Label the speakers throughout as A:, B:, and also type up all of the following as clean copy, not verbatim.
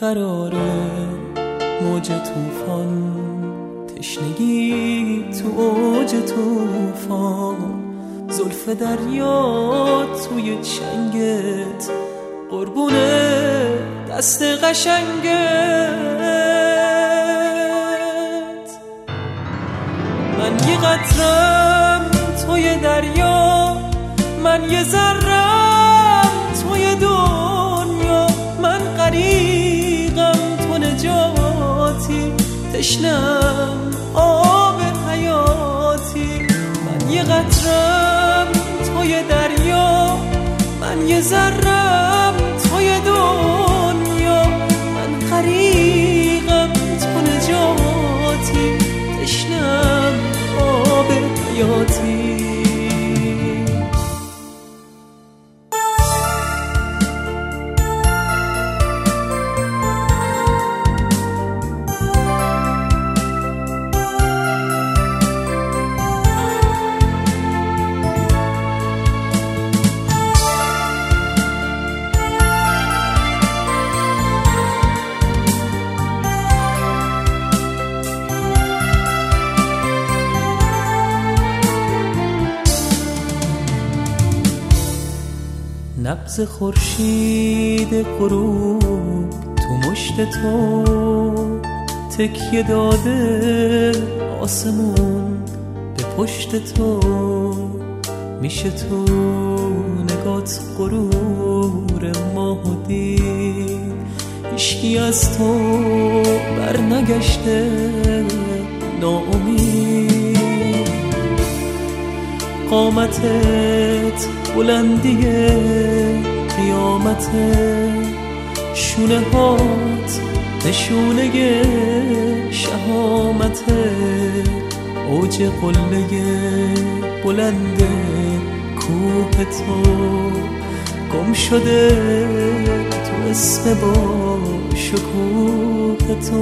A: بیقراره موج توفان، تشنگی تو اوج توفان، زلف دریا توی چنگت، قربونه دست قشنگت. من یه قطرم توی دریا، من یه ذرم توی دنیا، من غریقم تو نجاتی، تشنم آب حیاتی. من یه قطرم توی دریا، من یه ذرم توی دنیا، من غریقم تو نجاتی، تشنم آب حیاتی. نبض خورشید غروب تو مشت تو، تکیه داده آسمون به پشت تو، میشه تو نگات غرور ماه و دید، هیچکی از تو بر نگشته ناامید. قامتت بلندی قیامته، شونه هات نشونه شهامته، اوج قله بلند کوه تو، گم شده تو اسم با شکوه تو.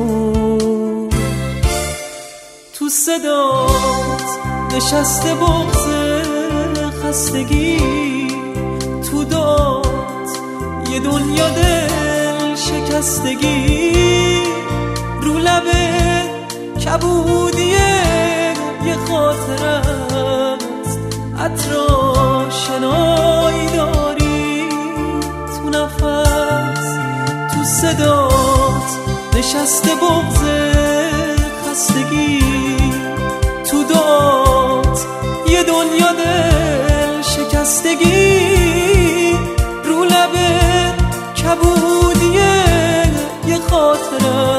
A: تو صدات نشسته بغض خستگی، تو داد یه دنیا دل شکستگی، رو لبه کبودیه یه خاطره است، عطر شنایی داری تو نفس. تو صدات نشسته بغض خستگی، تو داد یه دنیا دل شکستگی، رو لبه کبودیه یه خاطره